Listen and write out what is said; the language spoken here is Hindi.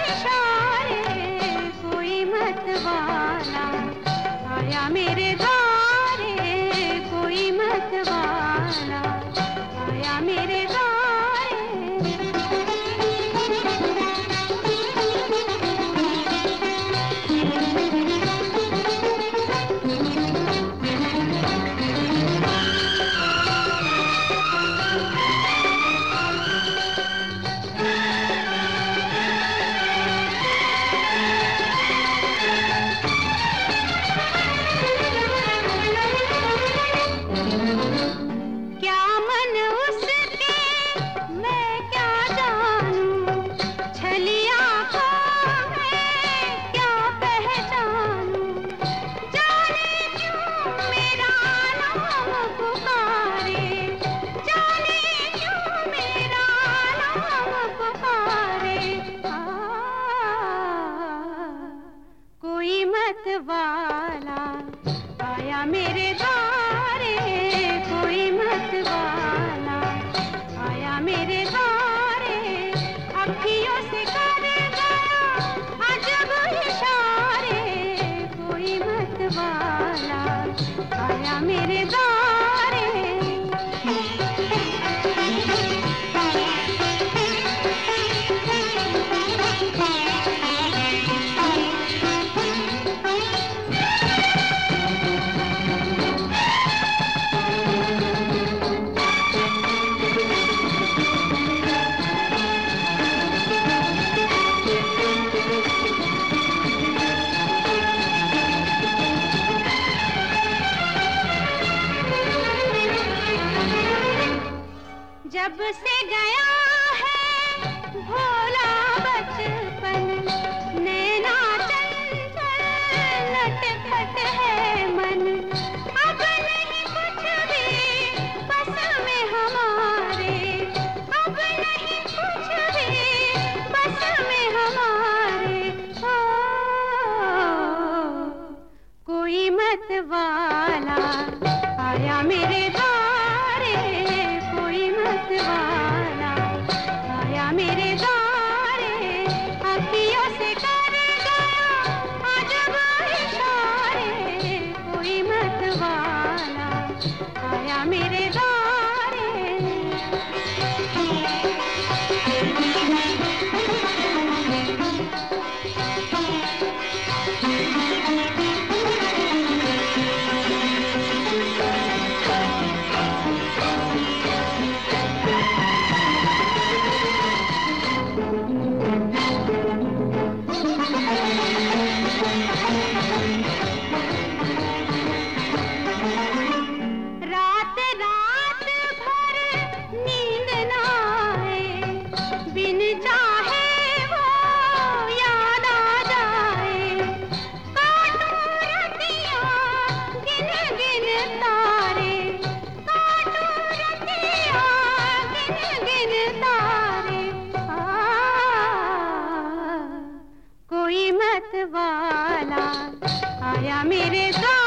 इशारे, कोई मत वाला आया मेरे द्वारे, कोई मत वाला आया मेरे द्वारे। वाला आया मेरे द्वारे, कोई मत वाला आया मेरे द्वारे। अखियों से कर गया अजब इशारे, कोई मत वाला आया मेरे द्वारे। जब से गया है भोला बचपन, नैना चंचल नटखट है मन। अब नहीं कुछ भी बस में हमारे, अब नहीं कुछ भी बस में हमारे। ओ, कोई मत वाला आया मेरे द्वारे, कोई मत वाला आया मेरे द्वारे। अखियों से कर गया अजब इशारे, कोई मत वाला आया मेरे द्वारे। कोई मत वाला आया मेरे द्वार।